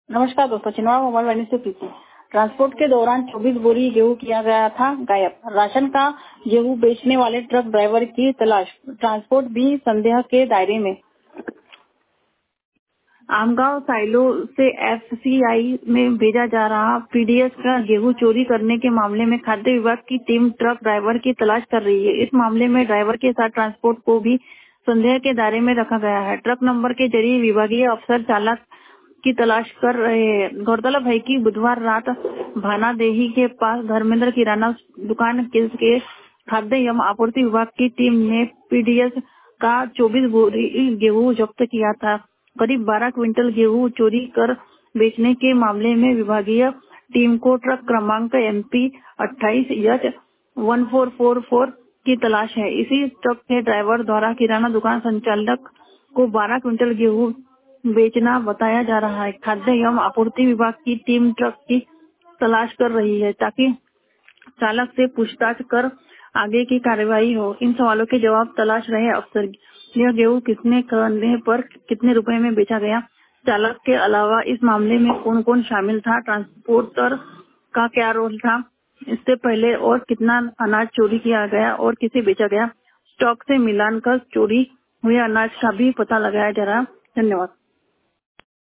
नमस्कार दोस्तों, छिंदवाड़ा मोबाइल वाणी से प्रीति। ट्रांसपोर्ट के दौरान 24 बोरी गेहूं किया गया था गायब। राशन का गेहूं बेचने वाले ट्रक ड्राइवर की तलाश। ट्रांसपोर्ट भी संदेह के दायरे में। आमगांव साइलो से एफसीआई में भेजा जा रहा पीडीएस का गेहूं चोरी करने के मामले में खाद्य विभाग की टीम ट्रक ड्राइवर की तलाश कर रही है। इस मामले में ड्राइवर के साथ ट्रांसपोर्ट को भी संदेह के दायरे में रखा गया है। ट्रक नंबर के जरिए विभागीय अफसर चालक की तलाश कर रहे हैं। गौरतलब है कि बुधवार रात भानादेही के पास धर्मेंद्र किराना दुकान के खाद्य एवं आपूर्ति विभाग की टीम ने पीडीएस का 24 बोरी गेहूं जब्त किया था। करीब 12 क्विंटल गेहूं चोरी कर बेचने के मामले में विभागीय टीम को ट्रक क्रमांक MP 28H1444 की तलाश है। इसी ट्रक के ड्राइवर द्वारा किराना दुकान संचालक को 12 क्विंटल गेहूं बेचना बताया जा रहा है। खाद्य एवं आपूर्ति विभाग की टीम ट्रक की तलाश कर रही है ताकि चालक से पूछताछ कर आगे की कार्रवाई हो। इन सवालों के जवाब तलाश रहे अफसर। यह गेहूं किसने करने पर कितने रुपए में बेचा गया, चालक के अलावा इस मामले में कौन कौन शामिल था, ट्रांसपोर्टर का क्या रोल था, इससे पहले और कितना अनाज चोरी किया गया और किसे बेचा गया, स्टॉक से मिलान कर चोरी हुए अनाज का भी पता लगाया जा रहा है। धन्यवाद।